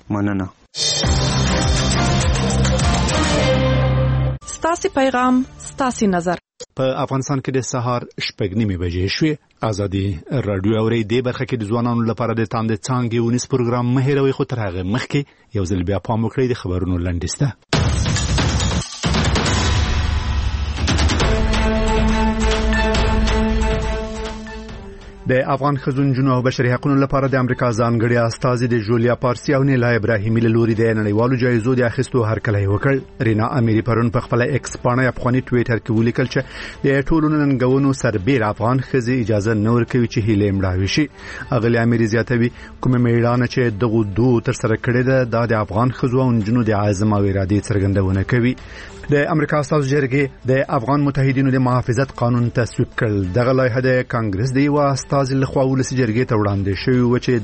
مننه. ستاسي پیغام ستاسي نظر. په افغانستان کې د سهار 6:30 بجې شوې. ازادي رادیو اوري د برخه کې د ځوانانو لپاره د تاند څانګې ونیس پروګرام مهیروي خو تر هغه مخکې یو ځل بیا پام وکړئ د خبرونو لنډیسته. د افغان ښځو او بشري حقوقو لپاره د امریکا ځانګړي استازي د جولیا پارسي او نیلا ابراهیمي له لوري د نړیوالو جایزو د اخیستو هرکلی وکړ. رینا اميري پرون په خپل ایکس باندې افغاني ټوئیټر کې ولیکل چې د ټولو ننګونو سربېر افغان ښځې اجازه نه ورکوي چې هیله مړاوي شي. اغلی اميري زیاتوي کومه میړانه چې دغه دوه تر سره کړې ده د افغان ښځو او نجونو د عزم او ارادې څرګندونه کوي. د امریکا استازو جرګې د افغان متحدینو د محافظت قانون تصویب کړ. دغه لایحه د کانګرس د یو استازي لخوا ولسی جرګې ته وړاندې شوې و چې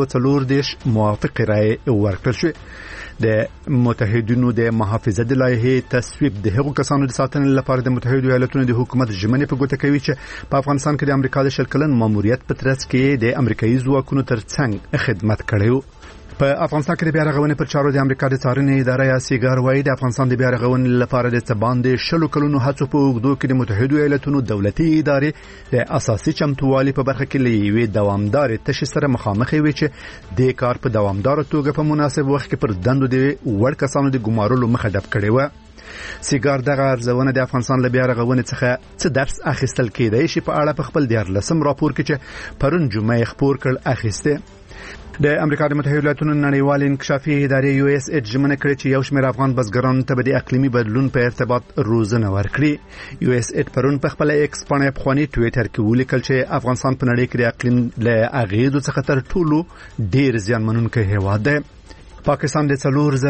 340 موافق رائے ورکړل شو. د متحدینو د محافظت د لایحې تصویب د هغو کسانو د ساتنې لپاره د متحده ایالاتونو د حکومت ژمنې په ګوته کوي چې په افغانستان کې د امریکا د شلکلن ماموریت په ترڅ کې د امریکایي ځواکونو ترڅنګ خدمت کړي. په افغانستان کې د بیا رغونې پر چارو د امریکا د څارنې اداره یا سیګار وايي د افغانستان د بیا رغونې لپاره د باندې شلو کلونو هڅو په اوږدو کې د متحده ایالاتونو دولتي ادارې د اساسي چمتووالي په برخه کې لوي دوامدار تشې سره مخامخ وي چې د کار په دوامدار توګه په مناسب وخت کې پر دندو د وړ کسانو د ګمارلو مخه ډب کړي و. سیګار دغه ارزونه د افغانستان له بیا رغونې څخه څه درس اخیستل کېدای شي په اړه په خپل 14 راپور کې چې پرون جمعه خبر کړ اخیسته. د امریکا د متحده ایالاتونو نړیوال انکشافي ادارې USAID ژمنه کړې چې یو شمېر افغان بزګرانو ته د اقلیمي بدلون په ارتباط روزنه ورکړي. USAID پرون په خپل ایکس باندې افغاني ټوئیټر کې ولیکل چې افغانستان په نړۍ کې د اقلیم له اغیزو څخه تر ټولو ډیر زیانمنونکی هیواد دی. پاکستان د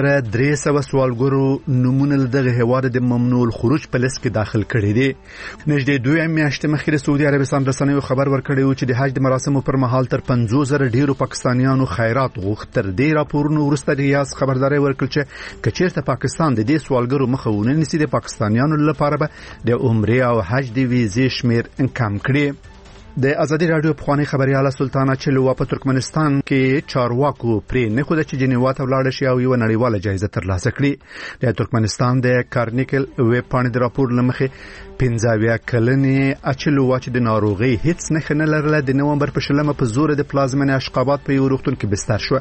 4300 سوالګرو نمونه دغه هواد د ممنوع الخروج په لیست کې داخل کړي دي. نږدې 2 میاشتې مخکې سعودي عربستان رسنیو خبر ورکړی و چې د حج د مراسمو پر مهال تر 50,000 ډیرو پاکستانیانو خیرات غوښتل. تر دې راپورونو وروسته د ریاض خبرداري ورکړه چې کچېرته پاکستان د دې سوالګرو مخه ونه نیسي د پاکستانیانو لپاره به د عمره او حج د ویزې شمیر کم کړي. د ازادي رادیو پخوانی خبرياله سلطانه چلوا په ترکمنستان کې چارواکو پرې نه خو د جنیوا ته ولاړ شي او یو نړیواله جایزه ترلاسه کړي. د ترکمنستان د کارنیکل ویب باندې د راپور لمخې 15 کلنې اچلوا چې د ناروغي هیڅ نه لرله د نومبر په 20 په زور د پلازمن اشقابات په یو روغتون کې بستر شو.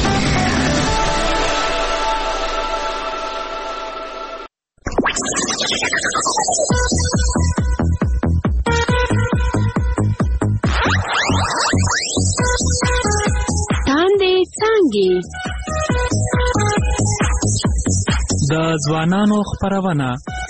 د ځوانانو خبرونه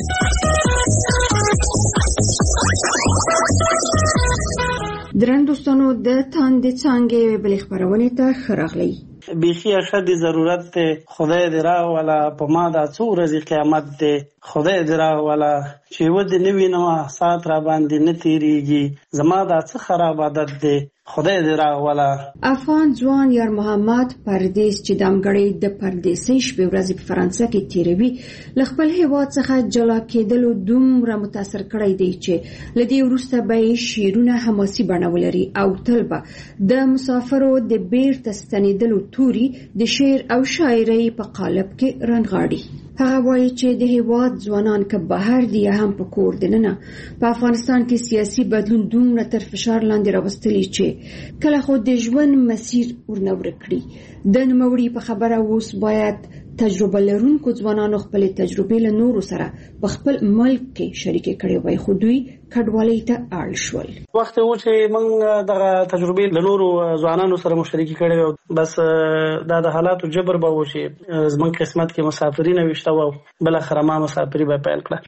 درن دوستانو د تاند څنګه بل خبرونه ته خراغلی بیخی اشد ضرورت ته خدای درا والا په ما دا څو ورځې قیامت ته خدای درا والا چې ود نوی نو سات را باندې نه تیریږي زما دا څه خراب عادت ده خدای درا والا. افغان ځوان یار محمد پردیس چې دمګړی د پردیسي شپې ورځې په فرانسه کې تیروي خپل هیواد څخه جلا کېدل دومره متاثر کړی دی چې لدی ورسته به شیرونه حماسي بڼولري او طلبه د مسافرو د بیرته ستنیدلو توري د شعر او شاعرۍ په قالب کې رنغاړي. هغه وایي چې د هیواد ځوانان که بهر دي هم په کور دننه په افغانستان کې سیاسي بدلون دومره تر فشار لاندې راوستلی چې کله خو د ژوند مسیر ورنور کړی. د نوموړي په خبره اوس باید تجربه لرونکو ځوانانو خپل تجربې له نورو سره په خپل ملک کې شریکې کړي وای خو دوی کډوالۍ ته اړ شول. وخت و چې موږ دغه تجربې له نورو ځوانانو سره مشارکت کړي بس دا د حالاتو جبر به وشي زموږ قسمت کې مسافرین وشته و بل اخر ما مسافری به پیل کړه.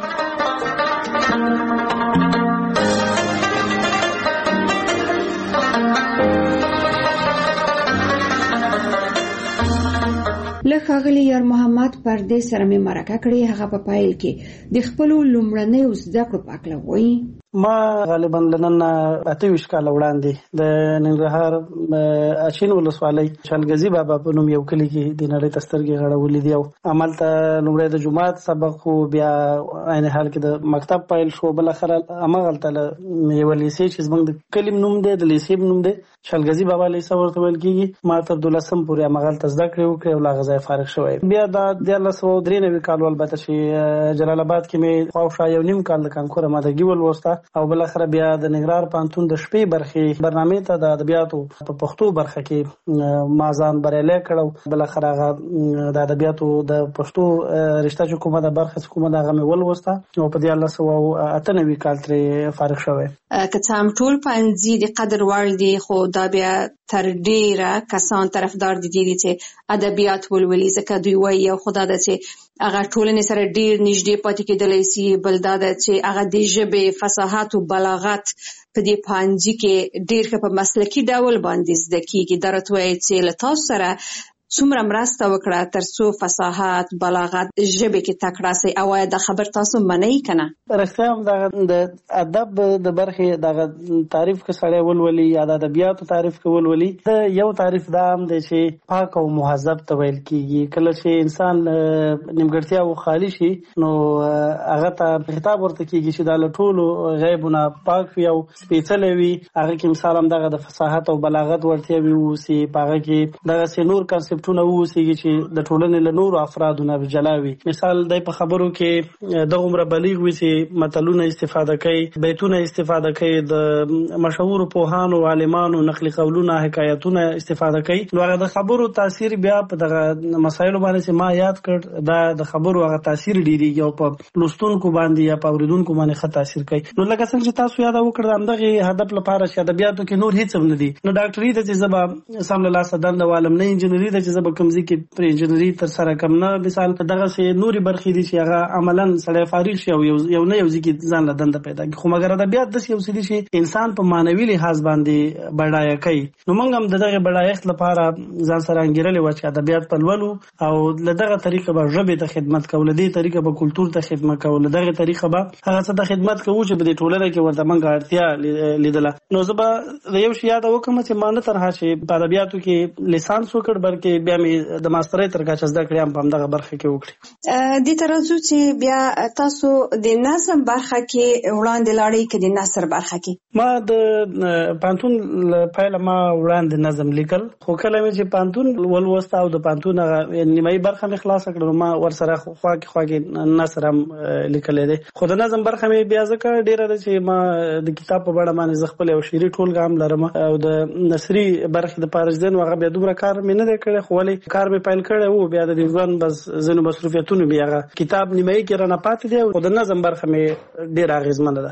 ښاغلی یار محمد پردیس سره مې مرکه کړې. هغه په پایل کې د خپل لومړنۍ زده کړو په اړه وایي. ما غالبا لنن 28 کال وړاندې د ننګرهار اچین ولسوالۍ شالګزي بابا په نوم یو کلی کې د نړۍ تسترګي غړولې دی او عمل ته لومړی د جمعات سبق خو بیا عین حال کې د مکتب پیل شو بل اخر امغل ته یو لیسې چې زمونږ د کلم نوم دی د لیسې نوم دی شالګزي بابا لیسې ورته ویل کیږي ما تر 12 پورې امغل ته زده کړې وکړې او لا غزا فارغ شوی بیا د 1993 کال البته چې جلال آباد کې مې خواوشا یو نیم کال د کانکور مادګي ولوسته او بل اخر بیا د ننګرهار پانتون د شپې برخې برنامه ته د ادبیاتو په پښتو برخه کې مازان بریالی کړو بل اخر هغه د ادبیاتو د پښتو رشته چې کومه د برخه کومه د غمه ولوسته او په 1998 کال ترې فارغ شوی که څه هم ټول پنځه د قدر وړ دي خو دا بیا تر ډیره کسان طرفدار دي چې ادبیات ولولي ځکه دوی وایي او خدا د چې هغه ټولنې سره ډیر نږدې پاتې کېدلی سي بل دا د چې هغه د ژبې فصاحت او بلاغت په دې پنځه کې ډیر په مسلکي ډول باندې زده کیږي درته وایي چې له تاسو سره څومره مرسته وکړه ترڅو فصاحت بلاغت ژبه کې تکړه سي او دا خبر تاسو منئ کنه رښتیا هم د ادب د برخې د تعریف کې سړی ولولي یا د ادبیاتو تعریف کې ولولي د یو تعریف دا هم دی چې پاک او مهذب ته ویل کیږي کله چې انسان نیمګړتیا او خالی شي نو هغه ته خطاب ورته کیږي چې د ټولو غیبونه پاک وي او سپېڅلې وي هغه کې مثال هم دغه د فصاحت او بلاغت ورته وي او سي پاغه کې دغه سينور کنسپټونه ووسیږي چې د ټولنې له نورو افرادو نه جلاوي مثال د په خبرو کې د عمر بلیغ وي چې متلونه استفاده کوي بیتونه استفاده کوي د مشهور پوهانو عالمانو نقل قولونه حکایتونه استفاده کوي نو هغه د خبرو تاثیر بیا په دغه مسایلو باندې چې ما یاد کړ دا د خبرو هغه تاثیر ډیریږي او په لوستونکو باندې یا په اوریدونکو باندې ښه تاثیر کوي نو لکه څنګه چې تاسو یاد وکړل دغه هدف لپاره چې ادبیاتو کې نور هیڅ هم نه دي نو ډاکټري د چې سم له لاس دند عالم نه انجنیری د چې زب کمزي کې پر انجنیری تر سره کم نه مثال دغه سي نوري برخې دي چې هغه عملاً سړی فارغ شي او یو نه یو ځکه ځان له دند پیدا کی خو مګر ادبیات د یو سړي شي انسان په مانوي لحاظ باندې بډایه کوي نو موږ هم دغه بډایښت لپاره ځان سره انګیرلې و چې ادبیات په لولو او لدغه طریقه به ژبه ته خدمت کول دي طریقه به کلچر ته خدمت کول دغه طریقه به هغه څه ته خدمت کوو چې په ټولنه کې ورته موږ اړتیا لیدله نو زبا د یو شی یاد وکم چې مانه تر هڅه په ادبیاتو کې لیسانس وکړ بلکې بیا مې د ماسترۍ تر کچه زده کړې هم په دغه برخه کې وکړې د ترڅو چې بیا تاسو د نظم برخه کې وړاندې لاړې کې د نثر برخه کې ما د پانتون پایله ما وړاندې نظم لیکل خو کله مې چې پانتون ولوسته او د پانتون نیمایي برخه مې خلاص کړل ما ورسره خواږه نثر هم لیکلې ده خو د نظم برخه مې بیا ځکه ډیره ده چې ما د کتاب په بڼه باندې خپل او شعري ټولګه هم لرم او د نثري برخه د پارجدن هغه بیا دومره کار مې نه کړی خو ولې کار به پیل کړی وو بیا د ژوند بس زنو مصروفیتونو بیا کتاب نیمایي کې رانه پاتې دی او د نظم برخه مې ډیر اغیزمنه ده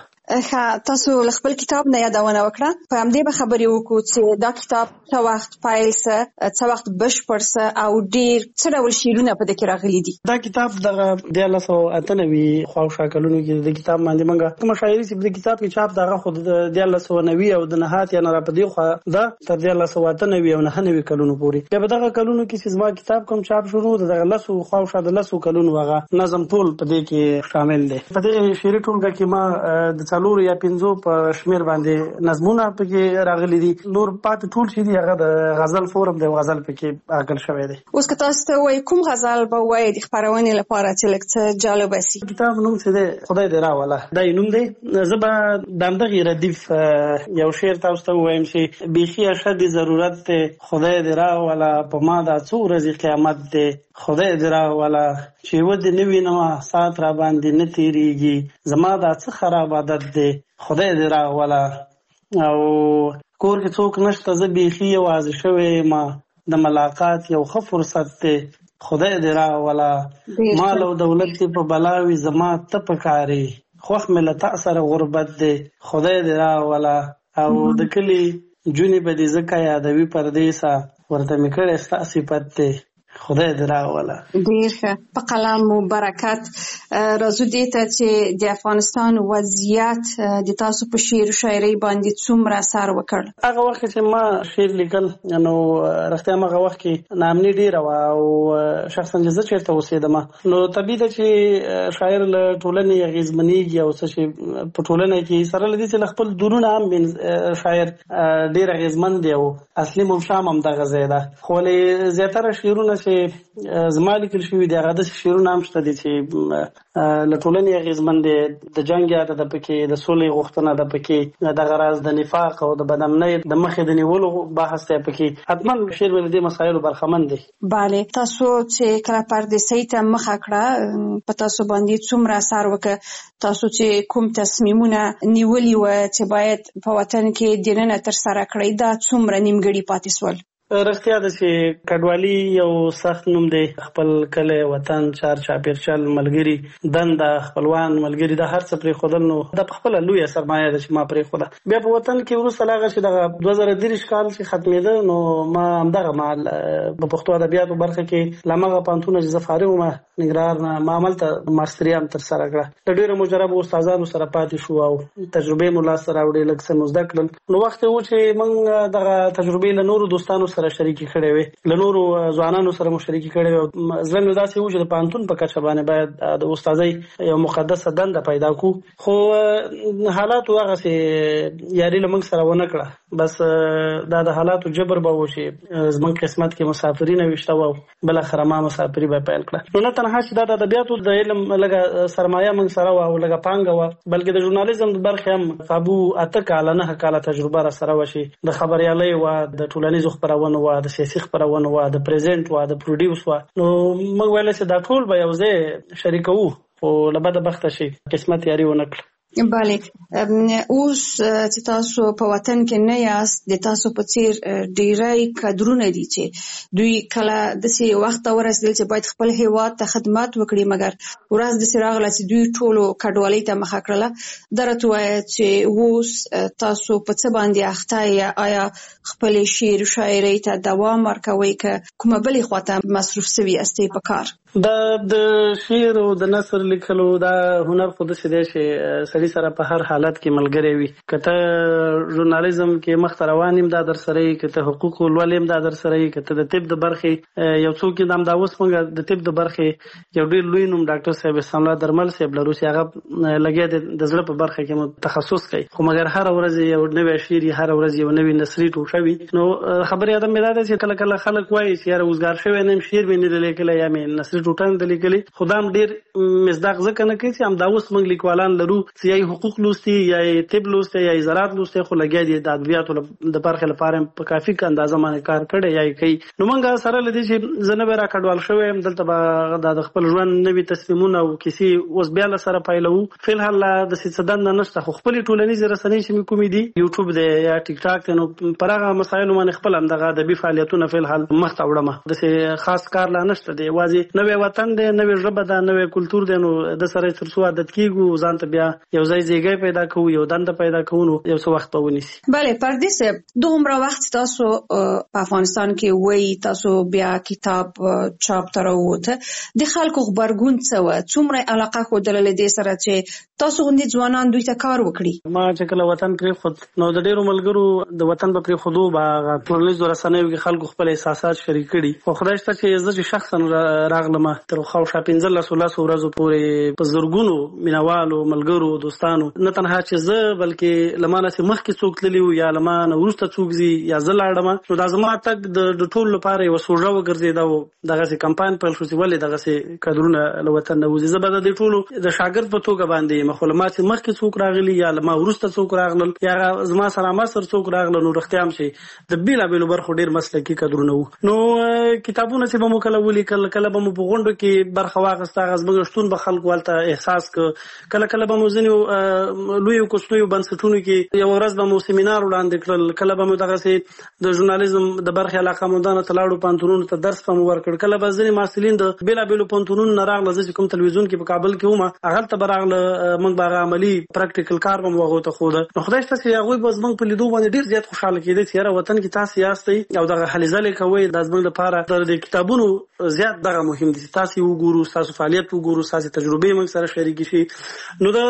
تاسو خپل کتاب نه یادونه وکړه په همدې به خبرې وکړو چې دا کتاب څه وخت پیل سه څه وخت بشپړ سه او ډیر څه ډول شعرونه په دې کې راغلي دي دا کتاب دغه 1998 خواوشا کلونو کې د کتاب باندې منګه کوم شاعري چې د کتاب کې چاپ دغه خود د 1990 او د نهات یا نه را پدې خو دا تر 1998 او 99 کلونو پورې په دغه کلونو کې چې زما کتاب کوم چاپ شروع دغه لسو خواوشا د لسو کلونو هغه نظم ټول په دې کې شامل دي په دې شعري ټولګه کې ما د څلور یا پنځو په شمیر باندې نظمونه پکې راغلي دي نور پات ټول شي دي هغه د غزل فورم د غزل پکې اګل شوی دی اوس که تاسو ته وای کوم غزل به وای د خبرونه لپاره چې لکه جالب شي کتاب نوم څه دی خدای دې راوله دا نوم دی زبا دمدغه ردیف یو شعر تاسو ته وایم چې بيخي اشد ضرورت ته خدای دې راوله په ما دا څو ورځې قیامت دی خدای دې راوله چې ود نوی نو سات را باندې نه تیریږي زما دا څه خراب عادت دی خدای دې راوله او کور کې څوک نشته زه بيخي یوازې شوی ما د ملاقات یو ښه فرصت دی خدای دې راوله مال او دولت په بلاوي زما ته پکاري خوخ مله تاثر غربت دی خدای دې راوله او د کلی جونی به دې زکه یادوي پردیسا ورته میکړې ستا صفت دی خدای دې راوله. ډیر ښه. په قلم مبارکات. راځو دې ته چې د افغانستان وضعیت د تاسو په شعر و شاعرۍ باندې څومره اثر وکړ؟ هغه وخت چې ما شعر لیکل نو رښتیا هغه وخت کې ناامني ډیره وه او شخصا چې زه چېرته اوسېدم نو طبیعي ده چې شاعر له ټولنې اغېزمنېږي او څه چې په ټولنه کې سره له دې چې له خپل درونه هم شاعر ډېر اغېزمن دی او اصلي ممشام هم دغه ځای ده. خو ولې زیاتره شعرونه چې زما لیکل شوي دي هغه داسې شعرونه هم شته دي چې له ټولنې اغېزمن دي. د جنګ یاد ده پکې، د سولې غوښتنه ده پکې، دغه راز د نفاق او د بدامنۍ د مخې د نیولو بحث دی پکې. حتما شعر له دې مسایلو برخمن دی. بله. تاسو چې کله پردیسۍ ته مخه کړه په تاسو باندې څومره اثر وکړ؟ تاسو چې کوم تصمیمونه نیولي وه چې باید په وطن کې دننه ترسره کړئ دا څومره نیمګړي پاتې سول؟ رښتیا ده چې کډوالي یو سخت نوم دی. خپل کلی، وطن، چار چاپېرچل، ملګري، دنده، خپلوان، ملګري دا هر څه پرېښودل نو دا پخپله لویه سرمایه ده چې ما پرېښوده. بیا په وطن کې وروسته له هغه چې دغه 2023 کال چې ختمېده نو ما همدغه مهال په پښتو ادبیاتو برخه کې له همغه پوهنتونه چې زه فارغ وم ننګرهار نه ما هملته ماستري هم ترسره کړه. له ډېرو مجربو استادانو سره پاتې شو او تجربې مو لاسته راوړې، لږ څه مو زده کړل. نو وخت و چې موږ دغه تجربې له نورو دوستانو سره شریکې کړې وې، له نورو ځوانانو سره مو شریکې کړې وې. زړه مې داسې و چې د پوهنتون په کچه باندې باید د استادۍ یو مقدسه دنده پیدا کړو، خو حالاتو هغسې یاري له موږ سره ونه کړه. بس دا د حالاتو جبر به و چې زموږ قسمت کې مسافري نه ویشته وه او بالاخره ما مسافري به پیل کړه. نو نه تنها چې دا د ادبیاتو د علم لږه سرمایه موږ سره وه او لږه پانګه وه، بلکې د ژورنالیزم د برخې هم قابو 8 کاله 9 کاله تجربه را سره وه چې د خبریالۍ وه، د ټولنیزو خپرونو وه، د سیاسي خپرونو وه، د پریزنټ وه، د پروډیوس وه. نو موږ ویلی چې دا ټول به یو ځای شریکوو خو له بده بخته چې قسمت یاري ونه کړه. بله. اوس چې تاسو په وطن کې نه یاست د تاسو په څیر ډیری کادرونه دي چې دوی کله داسې وخت ته ورسېدل چې باید خپل هیواد ته خدمت وکړي مګر ورځ داسې راغله چې دوی ټولو کډوالۍ ته مخه کړله. دا راته ووایه چې اوس تاسو په څه باندې اخته یې؟ آیا خپلې شعر و شاعرۍ ته دوام ورکوئ که کومه بلې خواته مصروف سوي یاستئ په کار؟ دا د شعر او د نثر لیکلو دا هنر خو داسې دی چې سړي سره په هر حالت کې ملګری وي. که ته ژورنالیزم کې مخته روان یم دا در سره یي، که ته حقوق ولولې یم دا در سره یي، که ته د طب د برخې یو څوک یې همدا اوس موږ د طب د برخې یو ډېر لوی نوم ډاکټر صاحب احسان الله درمل صاحب لرو چې هغه لګیا د زړه په برخه کې مو تخصص کوي، خو مګر هره ورځ یو نوی شعر، هره ورځ یو نوی نثري ټوټه وي. نو خبرې ادم مې دا ده چې کله کله خلک وایي چې یاره اوزګار شوی نه یم، شعر مې نه دی لیکلی یا مې نثري ټوټه نه ده لیکلې. خو دا هم ډېر مصداق ځکه نه کوي چې همدا اوس موږ لیکوالان لرو چې یا حقوق لوستي یا طب لوستی یا زراعت لوستی، خو لګیا دي د ادبیاتو د برخې لپاره په کافي اندازه باندې کار کړی یا کوي. نو موږ سره له دې چې زه نه به راکډوال شوی یم دلته به د خپل ژوند نوي تصمیمونه او کیسې اوس بیا له سره پیلوو. فلحال داسې څه دنده نشته، خو خپلې ټولنیزې رسنۍ چې مې کومې دي یوټیوب دی یا ټیک ټاک دی، نو پر هغه مسایلو باندې خپل همدغه ادبي فعالیتونه فلحال مخته وړم. داسې خاص کار لا نشته دی، یوازې نوی وطن دی، نوی ژبه ده، نوی کلتور دی، نو د سره تر څو عادت کېږو ځان ته بیا یو ځای زیږی پیدا کوو، یو دنده پیدا کوو، نو یو څه وخت به ونیسي. بله. پردیس دومره وخت تاسو په افغانستان کې وایي تاسو بیا کتاب چاپ ته راووته، د خلکو غبرګون څه وه؟ څومره علاقه ښودله له دې سره چې تاسو غوندې ځوانان دوی ته کار وکړي؟ ما چې کله وطن پرېښود نو د ډېرو ملګرو د وطن په پرېښودو به ټولنیزو رسنیو کې خلکو خپل احساسات شریک کړي. خو خدای شته چې زه چې شخصا راغلم تر خاوشا 15 ورځو پورې په زرګونو مینوالو، ملګرو، دوستانو، نه تنها چې زه بلکې له ما نه چې مخکې څوک تللي وو یا له ما نه وروسته څوک ځي یا زه لاړم، نو دا زما تګ د ټولو لپاره یوه سوژه وګرځېده او دغسې کمپاین پیل شو چې ولې دغسې کادرونه له وطن نه وځي. زه به د دې ټولو د شاګرد په توګه باندې یم، خو له ما چې مخکې څوک راغلي یا له ما وروسته څوک راغلل یا زما سره مصر څوک راغلل، نو رښتیا هم چې د بېلابېلو برخو ډېر مسلکي کادرونه وو. نو کتابونه چې به مو کله ولیکل، کله به مو په په غونډو کې برخه واخیسته غزبګ شتون به خلکو ولته احساس کله کله به مو ځینې لویو کوچنیو بنسټونو کې یو ورځ به مو سیمینار وړاندې کړل کله به مو دغسې د ژورنالیزم د برخې علاقهمندانو ته لاړو پوهنتونونو ته درس به مو ورکړ کله به ځینې محصلین د بېلابېلو پوهنتونونو نه راغله زه چې کوم تلویزیون کې په کابل کې وم هغلته به راغله موږ به هغه عملي پراکټیکل کار به مو هغو ته ښوده نو خدای شته چې هغوی به زموږ په لیدو باندې ډېر زیات خوشحاله کېدی چې یاره وطن کې تاسې یاستئ او دغه هلې ځلې کوئ دا زموږ لپاره د کتابونو زیات دغه مهم دي چې تاسې وګورو ستاسو فعالیت وګورو ستاسې تجربې موږ سره شریکې شي نو د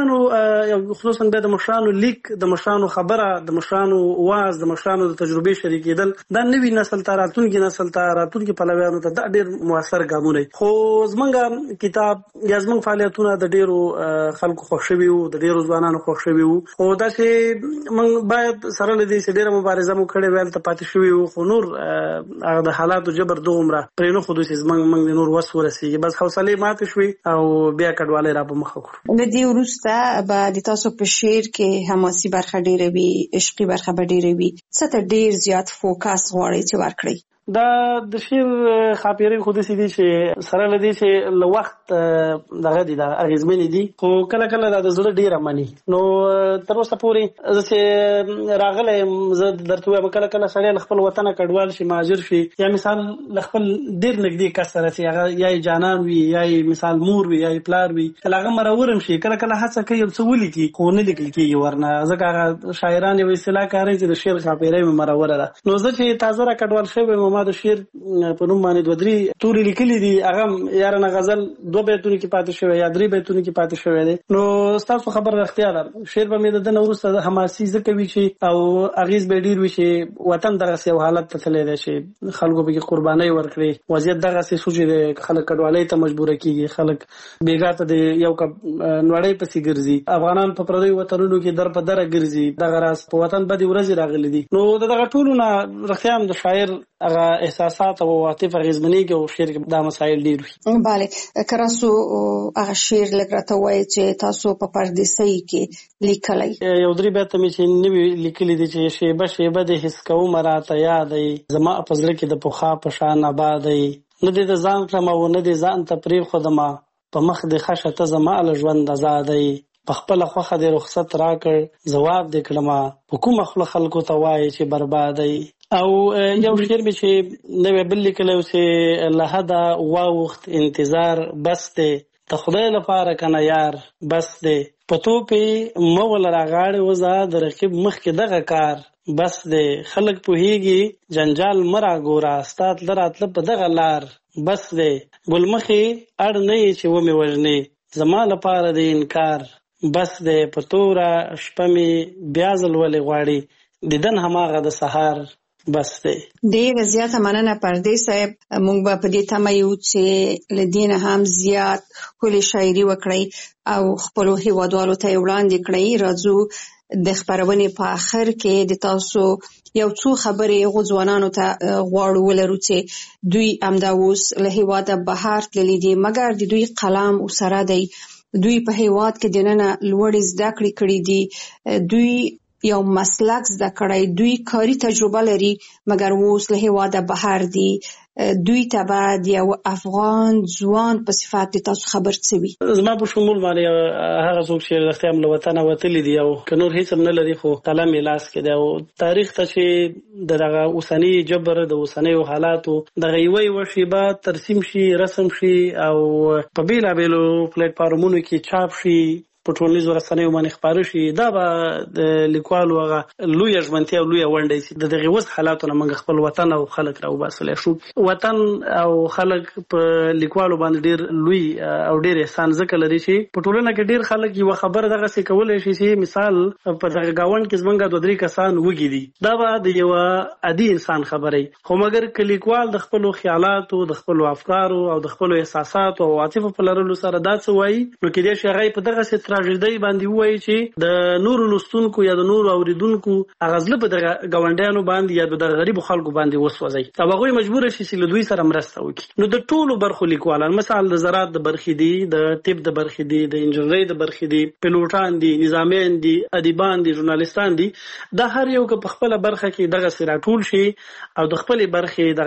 ځوانانو خصوصا بیا د مشرانو لیک د مشرانو خبره د مشرانو واز د مشرانو د تجربې شریکېدل دا نوي نسل ته راتلونکي نسل ته راتلونکي پلویانو ته دا ډېر مؤثر ګامونه خو زموږ کتاب یا زموږ فعالیتونه د ډېرو خلکو خوښ شوي وو د ډېرو ځوانانو خوښ شوي وو خو داسې موږ باید سره له دې چې ډېره مبارزه مو کړې ویل ته پاتې شوي وو خو نور هغه د حالاتو جبر دومره پرې نه ښودو چې موږ د نور وس ورسېږي بس حوصلې ماتې شوي او بیا کډوالۍ را په مخه کړو. د دې وروسته به د تاسو په شعر کې حماسي برخه ډېره وي عشقي برخه به ډېره وي څه ته ډېر زیات فوکس غواړئ چې ورکړئ؟ دا د شعر خاپیرې خو داسې دي چې سره له دې چې له وخت دغه دي دا اغېزمنې دي خو کله کله دا د زړه ډېره مني نو تر اوسه پورې زه چې راغلی یم زه درته وایم کله کله سړی له خپل وطنه کډوال شي مهاجر شي یا مثال له خپل ډېر نږدې کس سره چې هغه یا یې جانان وي یا یې مثال مور وي یا یې پلار وي کله هغه مرور هم شي کله کله هڅه کوي یو څه ولیکي خو نه لیکل کېږي ورنه ځکه هغه شاعران یو اصطلاح کاروي چې د شعر خاپیرۍ مې مروره ده نو زه چې تازه را کډوال شوی یم ما د شعر په نوم باندې 2-3 توري لیکلي دي هغه یاره غزل 2 بیتونو کې پاتې شوی یا 3 بیتونو کې پاتې شوی دی نو ستاسو خبر رښتیا ده شعر به مې د دنه وروسته د حماسي ځکه وي چې او اغیز به ډېر وي چې وطن دغسې یو حالت ته تللی دی چې خلکو پکې قربانۍ ورکړي وضعیت دغسې شو چې خلک کډوالۍ ته مجبوره کېږي خلک بېګا ته د یو کپ نړۍ پسې ګرځي افغانان په پردیو وطنونو کې در په دره ګرځي دغه راز په وطن بدې ورځې راغلي دي نو د دغه ټولو نه رښتیا هم د شاعر هغه احساسات او عاطف اغېزمنېږي او شعر کې دا مسایل ډېر وي. بله که راسو هغه شعر لږ راته ووایئ چې تاسو په پردیسۍ کې لیکلی یو 3 بیته مې چې نوي لیکلي دي چې شیبه شیبه د حس کومه راته یادی زما په زړه کې د پخوا په شان آبادی نه دې د ځان کړم او نه دې ځان ته پرېښودمه په مخ دې ښه شه ته زما له ژوند ازادی په خپله خوښه دې رخصت راکړ ځواب دې کړمه په کومه خوله خلکو ته وایې چې بربادی او یو شعر مې چې نوی بل لیکلی و چې له حده واوښت انتظار بس دی د خدای لپاره که نه یار بس دی په توپې مه ولره غاړې وځه د رقیب مخکې دغه کار بس دی خلک پوهېږي جنجال مه راګوره ستا تله راتله په دغه لار بس دی ګلمخې اړ نه یې چې ومې وژنې زما لپاره د انکار بس دی په توره شپه مې بیا ځل ولې غواړي دیدن هماغه د سهار بس دی. ډېره زیاته مننه پردیس صاحب موږ به په دې تمه یو چې له دې نه هم زیات ښکلې شاعري وکړئ او خپلو هېوادوالو ته یې وړاندې کړئ راځو د خپرونې په آخر کې د تاسو یو څو خبرې هغو ځوانانو ته غواړو ولرو چې دوی همدا اوس له هېواده بهر تللي دي مګر د دوی قلم ورسره دی دوی په هېواد کې دننه لوړې زده کړې کړي دي دوی یو مسلک زده کړی دوی کاري تجربه لري مګر اوس له هېواده بهر دي دوی ته به د یو افغان ځوان په صفت د تاسو خبر څه وي؟ زما په شمول باندې هغه څوک چې رښتیا هم له وطنه وتلي دي او که نور هېڅ هم نه لري خو قلم یې لاس کې دی او تاریخ ته چې د دغه اوسني جبر د اوسنیو حالاتو دغه یوه شیبه ترسیم شي رسم شي او په بېلابېلو پلیټفارمونو کې چاپ شي په ټولنیزو رسنیو باندې خپاره شي دا به د لیکوالو هغه لویه ژمنتیا او لویه ونډه شي د دغې اوس حالاتو نه موږ خپل وطن او خلک راوباسلی شو وطن او خلک په لیکوالو باندې ډېر لوی او ډېر احسان ځکه لري چې په ټولنه کې ډېر خلک یوه خبره دغسې کولی شي چې مثال په دغه ګاونډ کې زموږ 2-3 کسان وږي دي دا به د یوه عادي انسان خبره خو مګر که لیکوال د خپلو خیالاتو د خپلو افکارو او د خپلو احساساتو او عاطفو په لرلو سره دا څه وایي نو کېدای شي هغه یې په دغسې تراژیدۍ باندې ووایي چې د نورو لوستونکو یا د نورو اوریدونکو هغه زړه په دغه ګاونډیانو باندې یا د غریبو خلکو باندې وسوځي او هغوی مجبوره شي چې له دوی سره مرسته وکړي نو د ټولو برخو لیکوالان مثال د زراعت د برخې دي د طب د برخې دي د انجنیرۍ د برخې دي پیلوټان دي نظامیان دي ادیبان دي ژورنالیستان دي دا هر یو که په خپله برخه کې دغسې راټول شي او د خپلې برخې دغه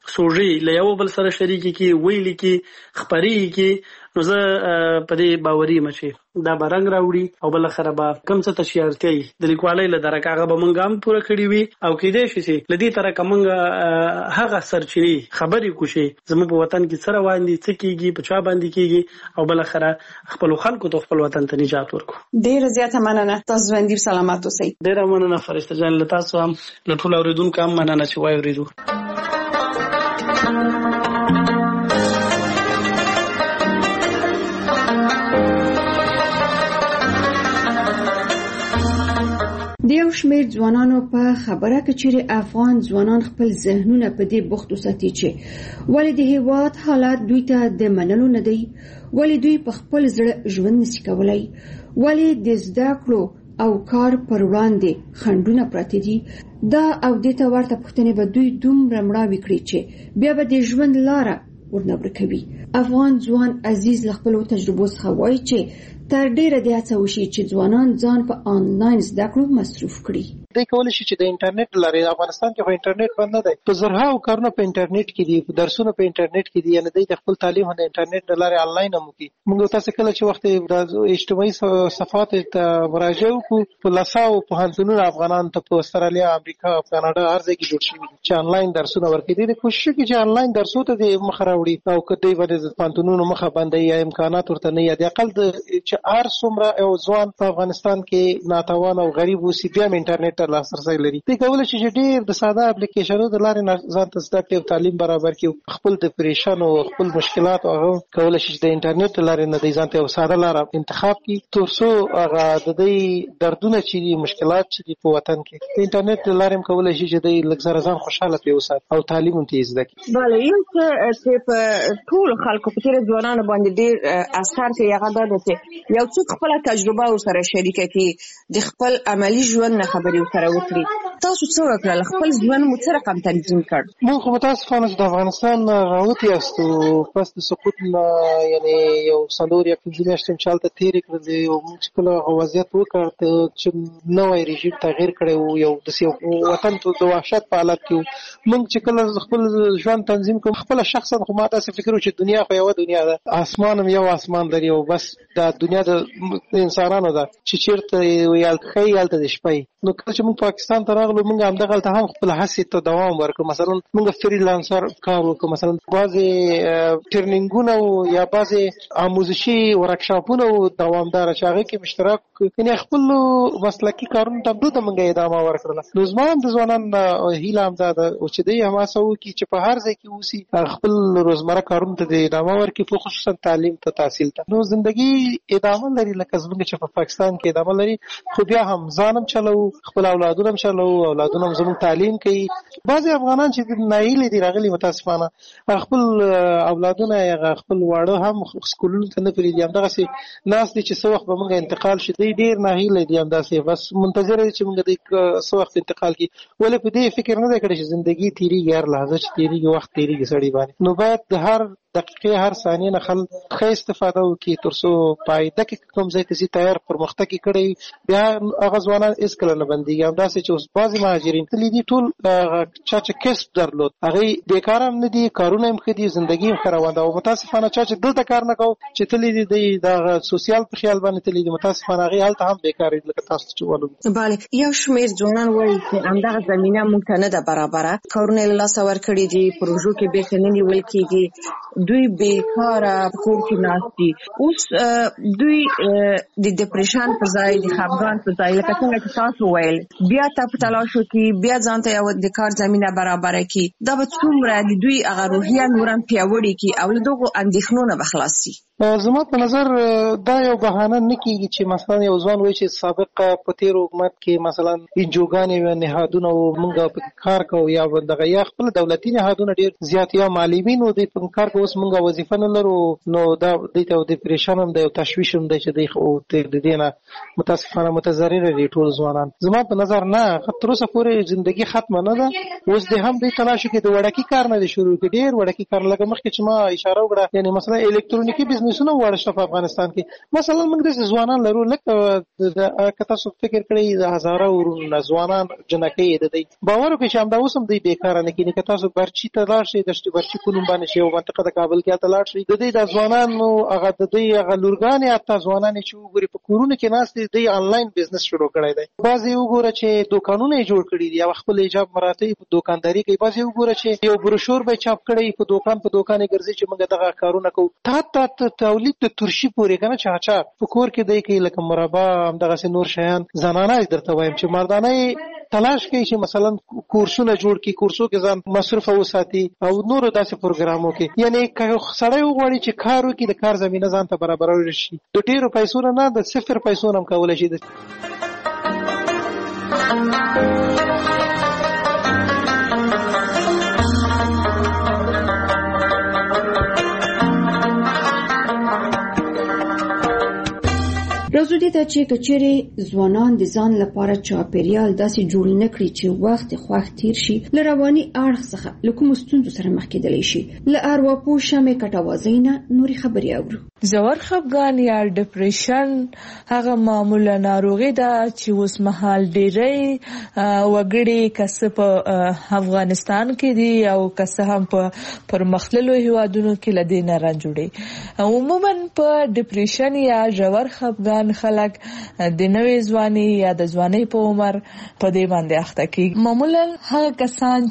سوژې له یو بل سره شریکي کی ویلي کی خبري کی نو زه په دې باوري مچي دا برنګ راوړي او بل خره به کم څه تشیارتي د لیکوالۍ له درکه هغه به مونږ هم پوره کړی وي او کېدې شي چې لدی ترکه مونږ هغه سرچینی خبرې کوشي زموږ په وطن کې سره باندې څه کیږي په چا باندې کیږي او بل خره خپل خلکو ته خپل وطن ته نجات ورکو. ډیر زیاته مننه تاسو باندې سلامات اوسئ. ډیر مننه فرشته جان له تاسو هم له ټول اوریدونکو هم مننه چې وای اوریدو. د یو شمېر ځوانانو په خبره کې چې افغان ځوانان خپل ذهنونه په دې بوخت وساتي چې ولې د هیواد حالات دوی ته د منلو نه دی، ولې دوی په خپل زړه ژوند نشي کولای، ولې د زده کړو او کار پر وړاندې خنډونه پراته دي. دا او د ته ورته پوښتنې به دوی دومره مړاوي کړي چې بیا به د ژوند لاره ورنه ورکوي. افغان ځوان عزیز له خپلو تجربو څخه وایي چې تر ډیره د هڅه وشي چې ځوانان ځان په آنلاین زده کړو مصروف کړي. دوی کولی شي چې د انټرنیټ لارې افغانستان کې په انټرنیټ باندې نه دی، په زرهاو کارونه په انټرنیټ کې دي، په درسونه په انټرنیټ کې دي، یعنی دوی د خپل تعلیم د انټرنیټ لارې آنلاین هم کوي. موږ تاسو کله چې وخت د اجتماعي صفحات ته مراجعه وکړو په لاساو پوهنتونونو افغانان ته په استرالیا، امریکا او کاناډا هر ځای کې جوړ شوي چې آنلاین درسونه ورکوي. دوی کوشش کوي چې آنلاین درسونه ته د مخ راوړي او کدی باندې پوهنتونونو مخه باندې یا امکانات ورته نه یا د اقل چې هر څومره یو ځوان په افغانستان کې ناتوان او غریب اوسي بیا انټرنیټ ته لاسرسی لري. دوی کولی شي چې ډېر د ساده اپلیکیشنونو د لارې ځان ته زده کړي او تعلیم برابر کړي، خپل د پریشان او خپل مشکلات هغه کولی شي چې د انټرنیټ د لارې نه دوی ځان ته یو ساده لاره انتخاب کړي تر څو هغه د دوی دردونه چې دي مشکلات چې دي په وطن کې د انټرنیټ د لارې هم کولی شي چې دوی لږ زره ځان خوشحاله پرې وساتي او تعلیم هم ترې زده کړي. بله یو څه په ټولو خلکو په تېره ځوانانو باندې ډېر اثر کوي هغه دا ده چې یو څوک خپله تجربه ورسره شریکه کړي، د خپل عملي ژوند نه خبرې ورسره وکړي. تاسو څه وکړل؟ خپل ژوند مو څه رقم تنظیم کړ؟ موږ خو متاسفانه چې د افغانستان راوتي یاستو پس د سقوط نه یعنې یو 4 یا 5 میاشتې چې هلته تېرې کړلې او موږ چې کله هغه وضعیت وکړ چې نوی رژیم تغییر کړی و، یو داسې وطن د وحشت په حالت کې و. موږ چې کله خپل ژوند تنظیم کوم خپله شخصا خو ما داسې فکر و چې دنیا خو یوه دنیا ده، اسمان هم یو اسمان لري او بس دا دنیا د انسانانو ده چې چېرته وي ښایي هلته د شپه. نو کله چې موږ پاکستان ته راغلو موږ همدغلته هم خپل هڅې ته دوام ورکړو. مثلا موږ فریلانسر کار وکړو، مثلا بعضې ټریننګونه یا بعضې آموزشي ورکشاپونه دوامداره چې هغې کې مشترک یعنې خپلو مسلکي کارونو ته همدلته موږ ادامه ورکړله. نو زما هم د ځوانانو هیله همدا ده چې دوی هم هڅه وکړي چې په هر ځای کې اوسي خپل روزمره کارونو ته د ادامه ورکړي، په خصوصا تعلیم ته تحصیل ته. نو زندګي ادامه لري لکه زموږ چې په پاکستان کې ادامه لري، خو بیا هم ځان هم چلو، خپل اولادونه هم چلو، اولادونه هم زموږ تعلیم کوي. بعضې افغانان چې ناهیلې دي راغلي متاسفانه خپل اولادونه یا خپل واړه هم سکولونو ته نه پرېږدي، همدغسې ناست دي چې څه وخت به موږ انتقال شي. دوی ډېر ناهیلی دي، همداسې بس منتظره دي چې موږ دوی څه وخت انتقال کړي. ولې په دې فکر نه دی کړی چې زندګي تېرېږي، هر لحظه چې تېرېږي وخت تېرېږي سړي باندې. نو باید د هر دقیقې هر ثانیې نه خلک ښه استفاده وکړي تر څو په آینده کې کوم ځای ته ځي تیار پرمختګ یې کړی بیا هغه ځوانان هېڅکله نه بندېږي. همداسې چې اوس بعضې مهاجرین تللي دي ټول چا چې کسب درلود هغوی بېکاره هم نه دي، کارونه هم ښه دي، زندګي هم ښه روان ده. او متاسفانه چا چې دلته کار نه کوو چې تللي دي دوی دغه سوسیال په خیال باندې تللي دي، متاسفانه هغوی هلته هم بېکاره دي لکه تاسو چې ولو. بله یو شمېر ځوانان وایي چې همدغه زمینه موږ ته نه ده برابره، کارونه یې له لاسه ورکړي دي، پروژو کې بېرته نه نیول کېږي، دوی بېکاره په کور کې ناست دي. اوس دوی د ډپریشن په ځای د خفګان په ځای لکه څنګه چې تاسو ویل بیا ته په تلاش وکړي، بیا ځان ته یو د کار زمینه برابره کړي، دا به څومره د دوی هغه روحیه نور هم پیاوړې کړي او له دغو اندېښنو نه به خلاص شي. زما په نظر دا یو بهانه نه کېږي چې مثلا یو ځوان وایي چې سابق په تېر حکومت کې مثلا انجوګانې وې، نهادونه و، موږ پکې کار کوو یا دغه یا خپل دولتي نهادونه ډېر زیات یا معلمین و دوی په کار کوو. بس موږ وظیفه نه لرو نو دا د ډیپریشن هم د تشویش هم د چې د دې نه متاسفانه متضرر دي ټول ځوانان. زما په نظر نه تر اوسه پورې ژوندۍ ختمه نه ده. اوس د هم د تلاش کې د وړکی کار نه شروع کې ډیر وړکی کار لکه مخکې چې ما اشاره وکړه یعنی مثلا الکترونیکی بزنسونه ورشته په افغانستان کې مثلا موږ د ځوانان لرو لکه د تاسو فکر کړئ د هزارو ځوانان جنکې د دې باور وکړئ چې همدا اوس هم د بیکاره نه کینی که تاسو برچی ته لاړ شئ د برچی په نوم باندې شی او منطقه د کابل کې ته لاړ شئ د دې د ځوانانو هغه د دې هغه لورګانې اته ځوانان چې وګوري په کورونه کې ناس دي آنلاین بزنس شروع کړی دی. بعضی وګوره چې دکانونه جوړ کړي دي او خپل ایجاب مراتب په دکانداري کوي. بعضی وګوره چې یو بروشور به چاپ کړي په دکان ګرځي چې موږ دغه کارونه کوو. تا تولید د ترشی پورې کنه چاچا په کور کې دی کې لکه مربا هم دغه نور شیان زنانه درته وایم چې مردانه تلاش کوي چې مثلا کورسونه جوړ کړي کورسو کې ځان مصرف وساتي او نور داسې پروګرامو کې یعنی که سړی وغواړي چې کار وکړي د کار زمينه ځان ته برابرول شي د ډیرو پیسو نه د صفر پیسو هم کولای شي. راځو دې ته چې کچېرې ځوانان د ځان لپاره چاپېریال داسې جوړ نه کړي چې وخت خوښ تیر شي له رواني اړخ څخه له کومو ستونزو سره مخ کېدلی شي. له ارواپوه شمې کټوازۍ نه نورې خبرې اورو. ژور خفګان یا ډیپریشن هغه معموله ناروغي ده چې اوس مهال ډېری وګړي کسه په افغانستان کې دي او کسه هم په پرمختللو هیوادونو کې لدې نه راجوړي. عموما په ډیپریشن یا ژور خفګان خلک د نوې ځواني یا د ځواني په عمر په دې باندې اخته کیږي. معمولا هغه کسان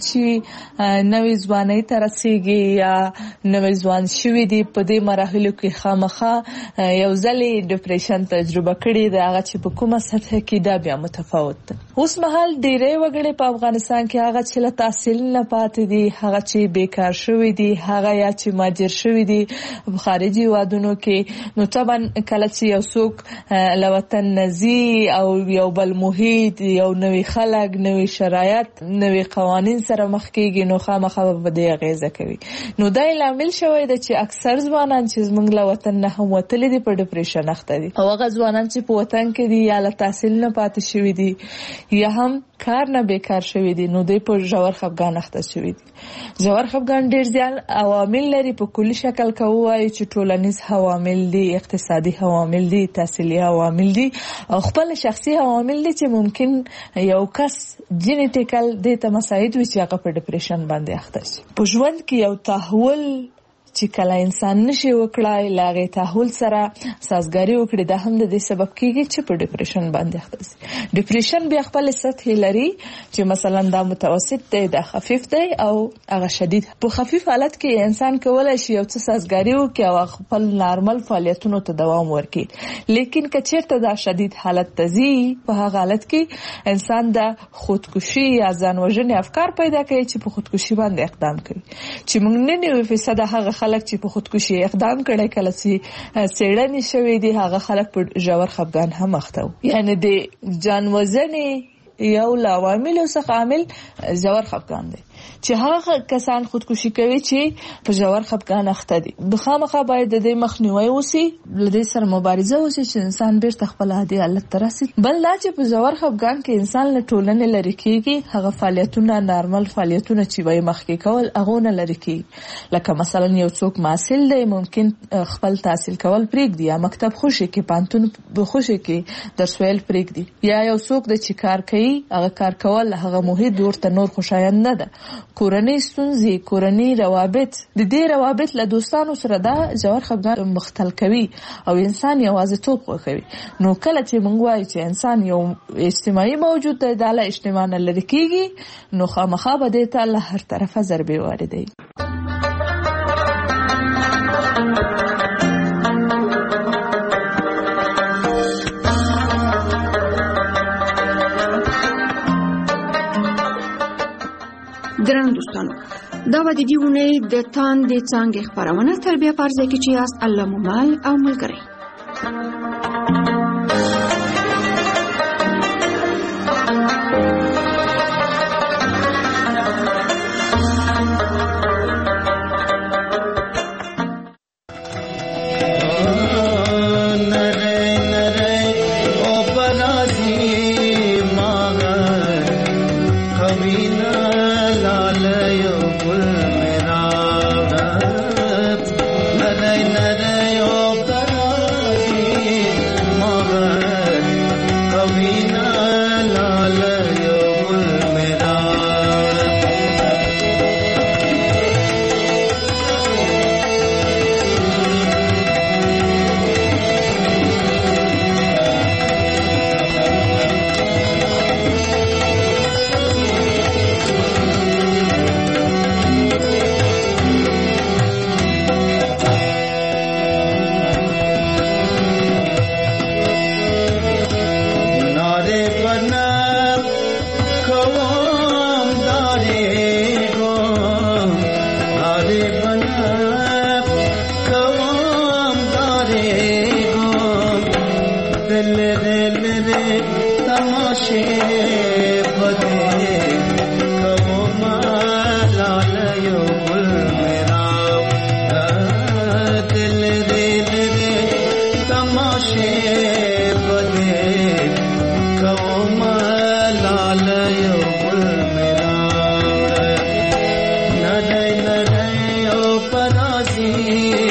چې نوې ځواني ته رسیږي یا نوې ځوان شوي دي په دې مراحلو کې خامخا یو ځلې ډیپریشن تجربه کړي دا هغه چې په کومه سطح کې دا بیا متفاوت ده. اوس مهال ډېری وګړي په افغانستان کې هغه چې له تحصیل نه پاتې دي هغه چې بیکار شوي دي هغه یا چې مهاجر شوي دي په خارجي هیوادونو کې نو طبعا کله چې یو څوک له وطن نزي او یو بل محیط یو نوې خلک نوې شرایط نوې قوانین سره مخ کېږي نو خامخا به دې اغیزه کوي. نو دا لامل شوی دی چې اکثر ځوانان چې زموږ له وطن نه هم وتلي دي په ډیپریشن اخته دي او هغه ځوانان چې په وطن کې دي یا له تحصیل نه پاتې شوي دي یا هم کار نه بیکار شوي دي نو دوی په ژور خفګان اخته شوي دي. ژور خفګان ډېر زیات عوامل لري په کلی شکل کوي چې ټولنیز عوامل دي اقتصادي عوامل دي تحصیلي عوامل دي او خپل شخصي عوامل دي چې ممکن یو کس جینیټیکل د مسایل وي چې هغه په ډیپریشن باندې اخته شي. په ژوند کې یو تحول چې کله انسان نشي وکړای لاغه تحول سره سازګاری وکړي دا هم د دې سبب کیږي چې په ډیپریشن باندې اخته شي. ډیپریشن بیا خپل سطح لري چې مثلا دا متوسط دی دا خفیف دی او هغه شدید. په خفیف حالت کې انسان کولای شي یو څه سازګاری وکړي او خپل نارمل فعالیتونو ته دوام ورکړي لیکن کچېرته دا شدید حالت تزي په هغه حالت کې انسان د خودکشي یا ځان وژنې افکار پیدا کوي چې په خودکشي باندې اقدام کوي چې موږ نه 90% هغه خلک چې په خودکشي اقدام کړي کله چې سیړنی شوی دي هغه خلک په ژور خفګان هم اخته وي. یعنی د ځان وژنې یو عوامل څخه عامل ژور خفګان دی چې هغه کسان خودکشي کوي چې په ژور خفګان اخته دي. د خامخا باید د دې مخنیوي وسی لدې سره مبارزه وسی چې انسان بیرته خپل عادي حالت ته رسیږي. بل دا چې په ژور خفګان کې انسان له ټولنې لري کېږي هغه فعالیتونه نارمل فعالیتونه چې وای مخکې کول هغه نه لري کېږي لکه مثلا یو څوک محصل دی ممکن خپل تحصیل کول پرېږدي یا مکتب خوشي کې پانتون خوشي کې درس ویل پرېږدي یا یو څوک د چې کار کوي هغه کار کول هغه محیط ورته نور خوشایند نه ده. کورنۍ ستونزې کورنۍ روابط د دې روابط له دوستانو سره دا ژور خفګان مختل کوي او انسان یوازیتوب خوښوي. نو کله چې موږ وایو چې انسان یو اجتماعي موجود دی د اجتماع نه لري کېږي نو خامخا به دې ته له هر طرفه ضربې واردوي. ګرانو دوستانو دا به د دې اونۍ د تاندې څانګې خپرونه تر بیا په ځای کې چې یاست الله مو مل او ملګری. Nadayo Padasi